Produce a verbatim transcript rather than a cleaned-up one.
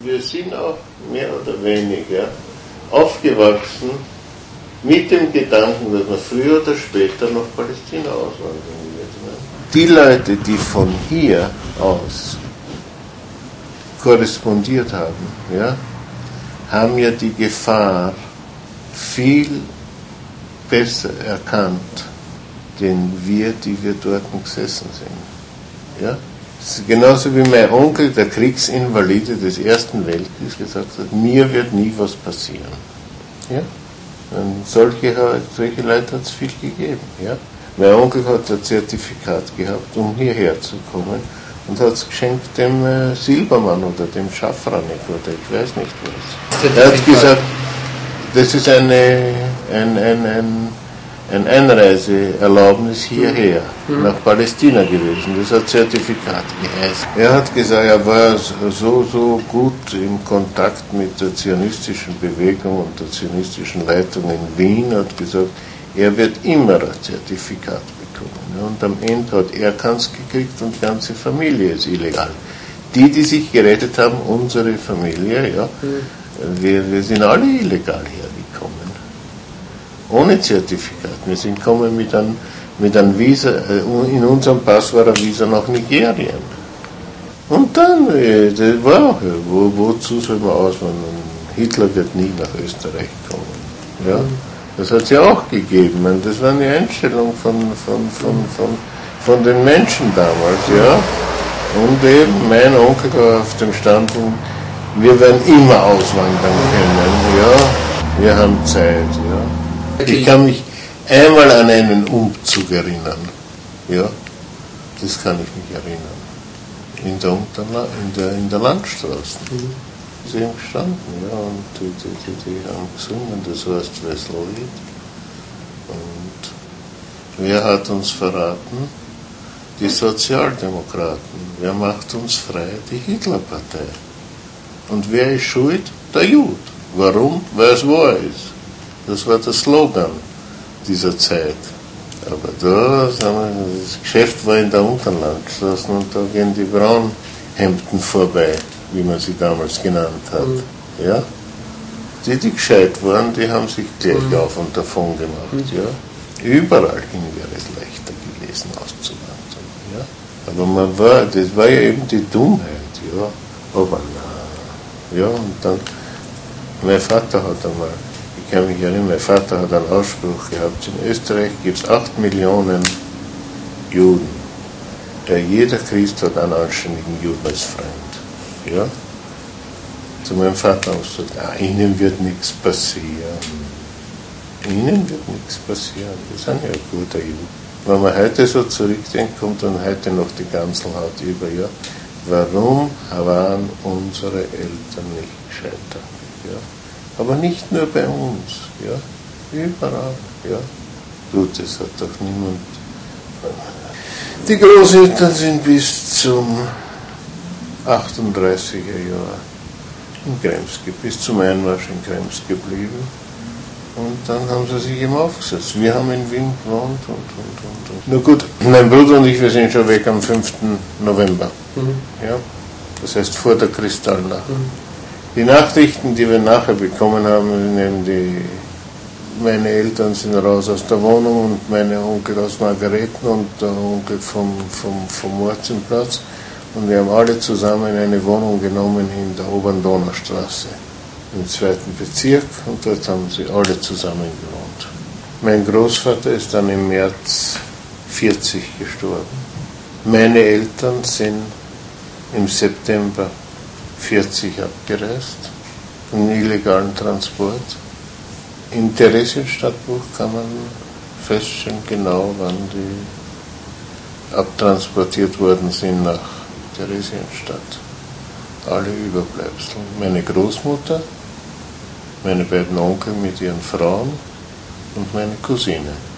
wir sind auch mehr oder weniger aufgewachsen mit dem Gedanken, dass man früher oder später nach Palästina auswandern wird. Ne? Die Leute, die von hier aus korrespondiert haben, ja, haben ja die Gefahr viel besser erkannt, denn wir, die wir dort gesessen sind. Ja? Das ist genauso wie mein Onkel, der Kriegsinvalide des Ersten Weltkriegs, gesagt hat, mir wird nie was passieren. Ja? Und solche, solche Leute hat es viel gegeben. Ja? Mein Onkel hat ein Zertifikat gehabt, um hierher zu kommen, und hat es geschenkt dem äh, Silbermann oder dem Schafranek oder ich weiß nicht was. Er hat gesagt, das ist eine, ein, ein, ein, ein Einreiseerlaubnis hierher, mhm. nach Palästina gewesen. Das hat Zertifikat geheißen. Er hat gesagt, er war so, so gut im Kontakt mit der zionistischen Bewegung und der zionistischen Leitung in Wien, hat gesagt, er wird immer ein Zertifikat bekommen. Und am Ende hat er keins gekriegt und die ganze Familie ist illegal. Die, die sich gerettet haben, unsere Familie, ja, mhm. wir, wir sind alle illegal hergekommen. Ohne Zertifikat. Wir sind gekommen mit einem, mit einem Visa, in unserem Pass war ein Visa nach Nigerien. Und dann, das war auch, wo, wozu soll man auswandern? Hitler wird nie nach Österreich kommen. Ja? Das hat es ja auch gegeben. Und das war eine Einstellung von, von, von, von, von den Menschen damals. Ja? Und eben mein Onkel war auf dem Standpunkt, wir werden immer auswandern können. Ja? Wir haben Zeit. Ja? Ich kann mich einmal an einen Umzug erinnern. Ja? Das kann ich mich erinnern. In der, Unterla- in der, in der Landstraße. Mhm. Sie haben gestanden, ja, und die, die, die, die haben gesungen, das heißt Wessellied. Und wer hat uns verraten? Die Sozialdemokraten. Wer macht uns frei? Die Hitlerpartei. Und wer ist schuld? Der Jude. Warum? Weil es wahr ist. Das war der Slogan dieser Zeit. Aber da, sagen wir, das Geschäft war in der Unterlandstraße und da gehen die Braunhemden vorbei, wie man sie damals genannt hat. Mhm. Ja? Die, die gescheit waren, die haben sich gleich mhm. auf und davon gemacht. Mhm. Ja? Überall hin wäre es leichter gewesen, auszuwandern. Ja? Aber man war, das war ja eben die Dummheit. Ja? Aber na, ja, und dann, mein Vater hat einmal, ich kann mich erinnern, mein Vater hat einen Ausspruch gehabt, in Österreich gibt es acht Millionen Juden. Ja, jeder Christ hat einen anständigen Juden als Freund. Ja? Zu meinem Vater habe ich gesagt, ah, Ihnen wird nichts passieren. Ihnen wird nichts passieren. Wir sind ja ein guter Jude. Wenn man heute so zurückdenkt, kommt dann heute noch die Ganzelhaut über. Ja? Warum waren unsere Eltern nicht gescheiter? Ja? Aber nicht nur bei uns. Ja? Überall. Ja? Gut, das hat doch niemand. Die Großeltern sind bis zum achtunddreißiger Jahr in Krems, bis zum Einmarsch in Krems geblieben. Und dann haben sie sich eben aufgesetzt. Wir haben in Wien gewohnt und, und, und, und. Na gut, mein Bruder und ich, wir sind schon weg am fünften November. Mhm. Ja? Das heißt vor der Kristallnacht. Mhm. Die Nachrichten, die wir nachher bekommen haben, nehmen die, meine Eltern sind raus aus der Wohnung und meine Onkel aus Margareten und der Onkel vom, vom, vom Mordzenplatz. Und wir haben alle zusammen eine Wohnung genommen in der Oberen Donaustraße, im zweiten Bezirk, und dort haben sie alle zusammen gewohnt. Mein Großvater ist dann im März vierzig gestorben. Meine Eltern sind im September vierzig abgereist, im illegalen Transport. Im Theresienstadtbuch kann man feststellen, genau wann die abtransportiert worden sind nach Theresienstadt. Alle Überbleibsel. Meine Großmutter, meine beiden Onkel mit ihren Frauen und meine Cousine.